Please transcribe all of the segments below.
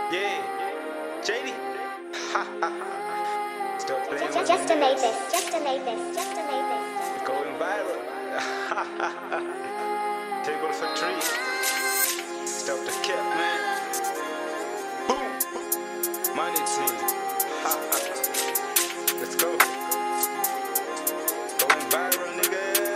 Yeah, JD. Still playing with Just to make this, just to make this, just to make this. going viral. Table for three. Stop the cap, man. Boom. Money team. Let's go. Going viral, niggas.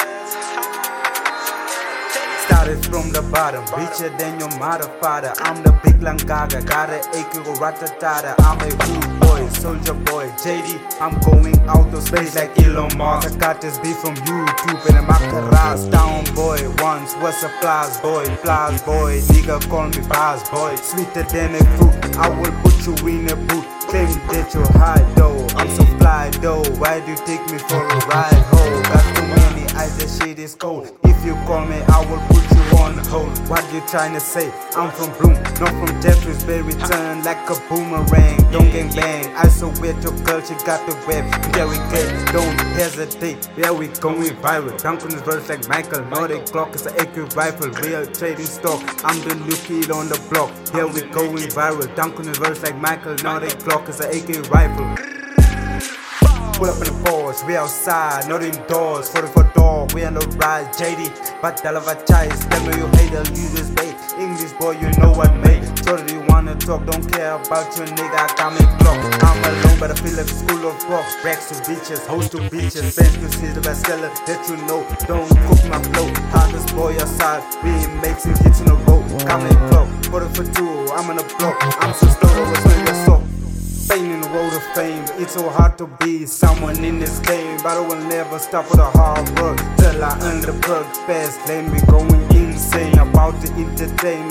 Started from the bottom, richer than your mother, father. I'm the big Langaga, got an acre of ratatata. I'm a rude boy, soldier boy, JD. I'm going out of space like Elon Musk. I got this beat from YouTube and I'm a garage down boy. Once was a plus boy, nigga call me boss boy. Sweeter than a fruit, I will put you in a boot. Claim that you're high though, I'm so fly though. Why do you take me for a ride, ho? Got too many eyes, that shit is cold. If you call me, I will put you on hold. What you trying to say? I'm from Bloom, not from Jeffries, but return like a boomerang. Don't gang bang, I so weird your girl, she got the web. Yeah we get, don't hesitate. Yeah we going viral. Dunk on his verse like Michael. Nordic Glock is an AK rifle, real trading stock. I'm the new kid on the block. Yeah we going viral. Dunk on his verse like Michael. Nordic Glock is an AK rifle. Pull up in the force, we outside, not indoors. 44 dog, we on the ride, JD. But tell of a choice, tell me you hate her, you just bait. English boy, you know what, mate. Totally wanna talk, don't care about your nigga, I got me clock. I'm alone, but I feel like a school of rock. Racks to beaches, hoes to beaches. Bench to see the bestseller that you know. Don't cook my flow, hardest boy outside. We mates and hits in a row. Got me clock, 44, I'm on the block. I'm so stoned, I was when you're so. Pain in the road of fame, it's so hard to be someone in this game. But I will never stop for the hard work till I earn the perk. Fast lane, we going insane, about to entertain.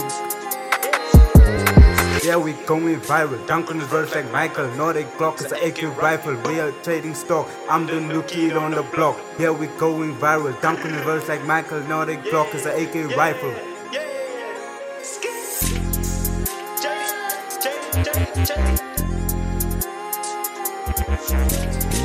Yeah, we going viral. Dunk on his verse like Michael. Nordic Glock is an AK rifle. Real trading stock. I'm the new kid on the block. Yeah, we going viral. Dunk on his verse like Michael. Nordic Glock is an AK rifle. JD.